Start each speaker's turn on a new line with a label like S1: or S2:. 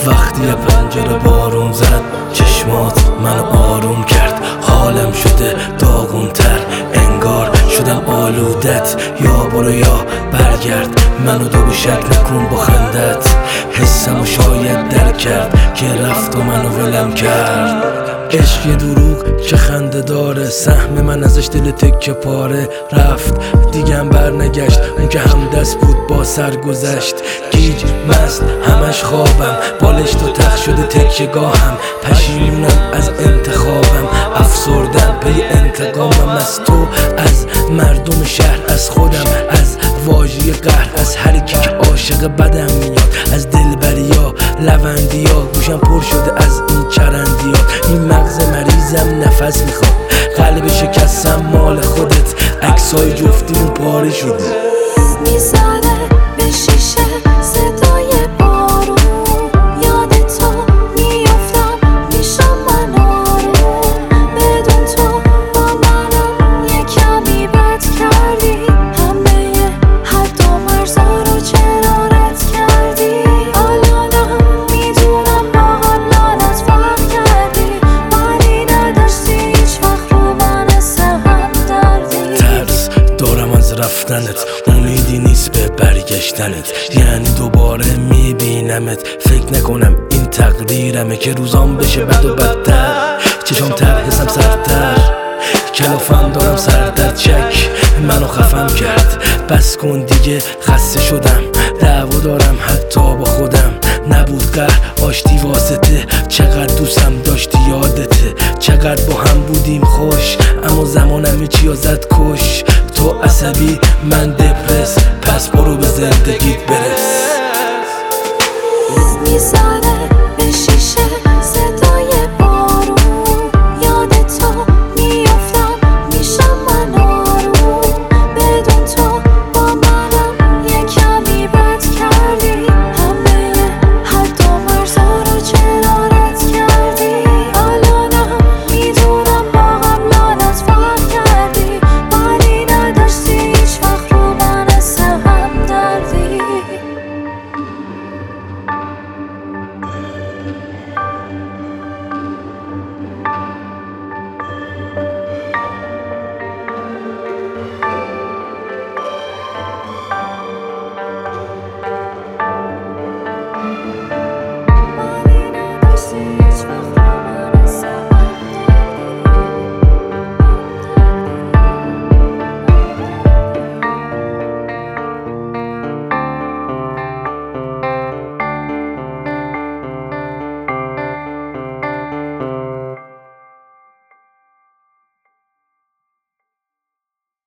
S1: وقتی پنجره بارون زد چشمات منو آروم کرد، حالم شده داغونتر، انگار شدم آلودت. یا برو یا برگرد، منو دو شک نکن با خندت. حسمو شاید درک کرد که رفت و منو ولم کرد. عشق دروغ که خنده داره، سهم من ازش دل تکه پاره. رفت دیگم برنگشت، اون که همدست بود با سر گذشت. گیج مست همش خوابم، بالشت و تخت شده تکه گاهم. پشیمونم از انتخابم، افسردم پی انتقامم. از تو، از مردم شهر، از خودم، از واژه قهر، از هر کی که عاشق بدم میاد. از دلبریا لوندیا، گوشم پر شده از این چرندیات. این مغز مریضم نفس میخواد، قلب شکستم مال خودت. عکسای جفتیمون پاره شده.
S2: میزنه به شیشه صدای بارون، یاد تو میافتم میشم من آروم. بدون تو با منم یه کمی بد کردی، همه حد و مرزا رو چرا رد کردی. الانم میدونم با هم لعنت فرق کردی، ولی نداشتی هیچ وقت رو من هم دردی.
S1: ترس دارم از رفتنت، امیدی نیست به برگشتنت. یعنی دوباره میبینمت، فکر نکنم این تقدیرمه که روزام بشه بد و بدتر. چشم تر، حسم سرتر، کلافم دارم سردرد. چک منو خفم کرد، بس کن دیگه خسته شدم. دعوا دارم حتی با خودم، نبود قهر آشتی واسطه. چقدر دوستم داشتی یادته، چقدر با هم بودیم خوش. اما زمانم چیا زد کش. تو عصبی من دپرس، پس برو به زندگیت برس.
S2: میزنه